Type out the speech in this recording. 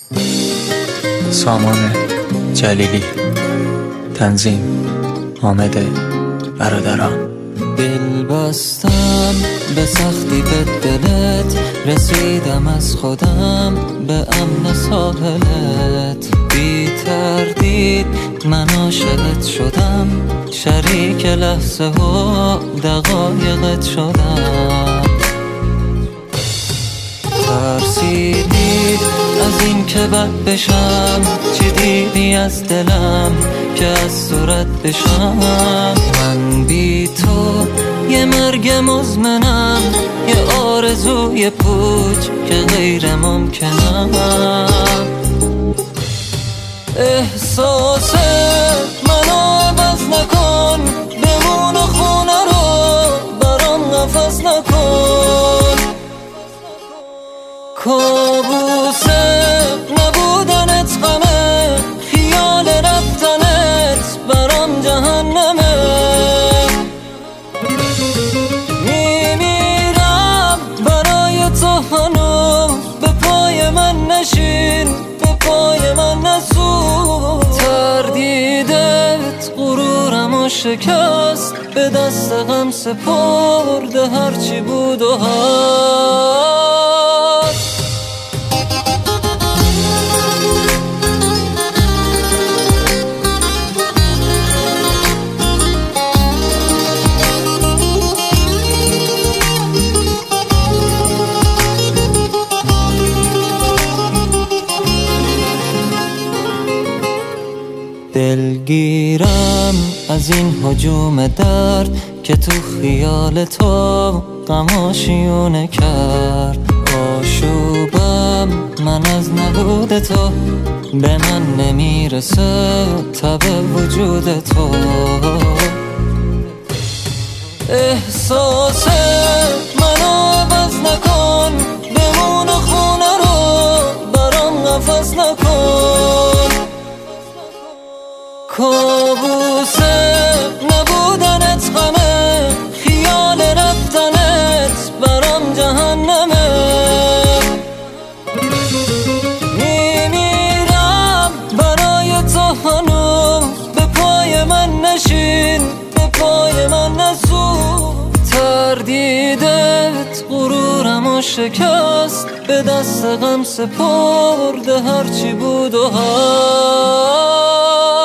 سامان جلیلی. تنظیم حامد برادران. دل بستم به سختی به دلت، رسیدم از خودم به امن ساحلت. بی تردید من عاشقت شدم، شریک لحظه و دقایقت شدم. ترسیدی از این که بد بشم، چی دیدی از دلم که از صورت بشم؟ من بی تو یه مرگ مزمنم، یه آرزوی پوچ که غیر ممکنم. احساس منو عوض نکن، بمون و خونه رو برام نفس نکن. کابوس نبودنت غمه، خیال رفتنت برام جهنمه. میمیرم برای تو هنوز، به پای من نشین، به پای من نسو. تردیدت غرورمو شکست، به دست غم سپرده هرچی بود و هست. دلگیرم از این هجوم درد که تو خیال تو غماشیونه کرد. آشوبم من از نبود تو، به من نمیرسه تب وجود تو. احساس منو عوض نکن، بمون و خونه رو برام نفس نکن. کابوس نبودنت غمه، خیال رفتنت برام جهنمه. میمیرم برای تو هنوز، به پای من نشین، به پای من نسو. تردیدت غرورمو شکست، به دست غم سپرده هرچی بود و هست.